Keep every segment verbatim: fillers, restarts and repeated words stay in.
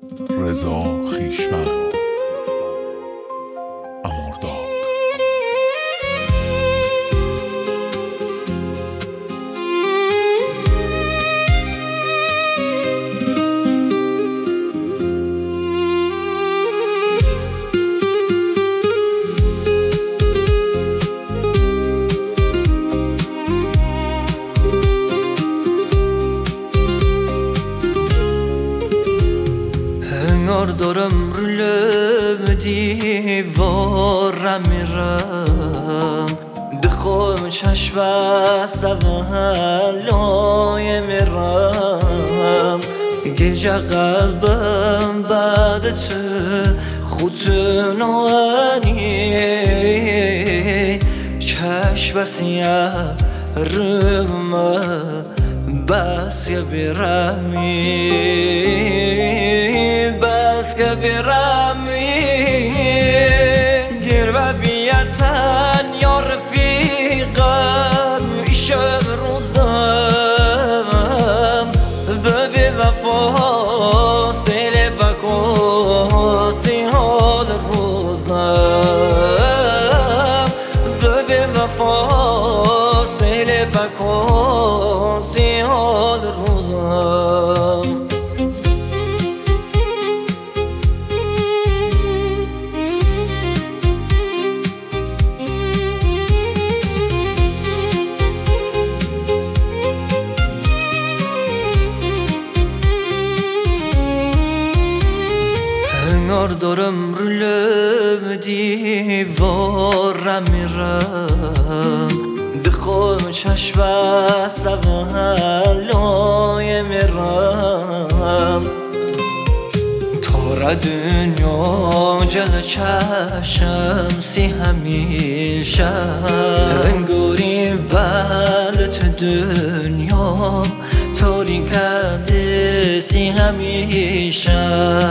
رضا خویشور امرداد. انگار دارم رو لب دیوارم میرم، به خودم چشم بستم و هلای میرم. گیج قلبم بعد تو خودتون آنی چشم بسیه رم بس که برمی بس که برمی گیر و بیتن یا رفیقم ایشه روزم ببی وفا سیل بکاسی حال روزم ببی وفا سیل بکاسی حال روزم. انگار دارم رو لب دیوارم میرم، به خودم چشم بستم و هلای میرم. تار دنیا جل چشم سی همیشه انگاری بلت دنیا تاریکه سی همیشه.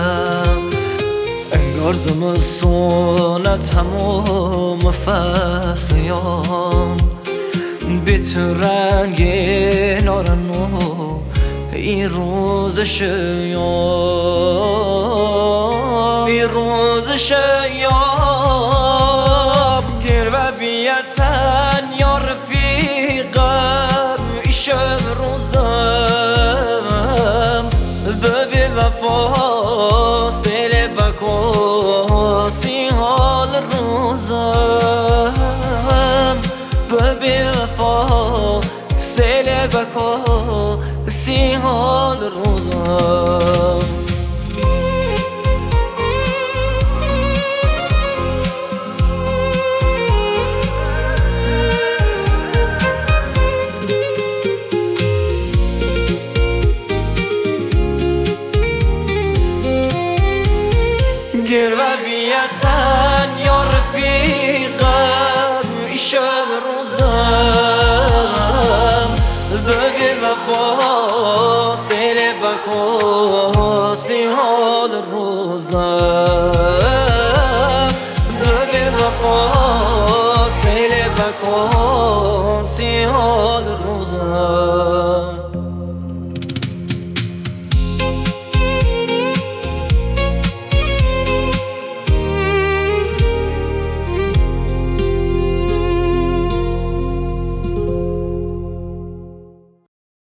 انگار زمستون تمام فصلیام بی تو رنگ نارنو این روز شیام این روز شیام گیر و بیتن یا رفیقم ایشه روزم ببی وفا سیل بکاسی حال روزم ببی وفا سیل بکاسی حال روزم. گیر و بیتن یا رفیقم ایشه روزم بگی وفا سیل بکاسی حال روزم.